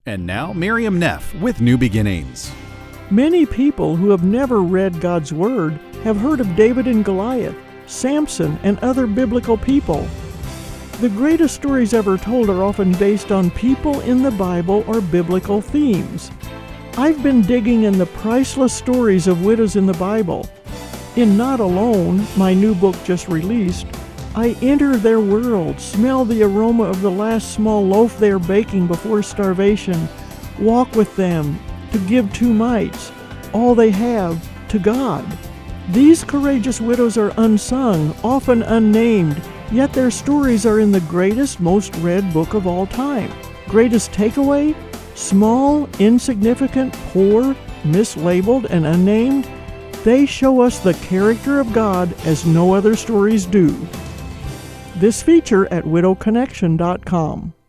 And now, Miriam Neff with New Beginnings. Many people who have never read God's Word have heard of David and Goliath, Samson, and other biblical people. The greatest stories ever told are often based on people in the Bible or biblical themes. I've been digging in the priceless stories of widows in the Bible. In Not Alone, my new book just released, I enter their world, smell the aroma of the last small loaf they are baking before starvation, walk with them to give 2 mites, all they have, to God. These courageous widows are unsung, often unnamed, yet their stories are in the greatest, most read book of all time. Greatest takeaway? Small, insignificant, poor, mislabeled, and unnamed, they show us the character of God as no other stories do. This feature at widowconnection.com.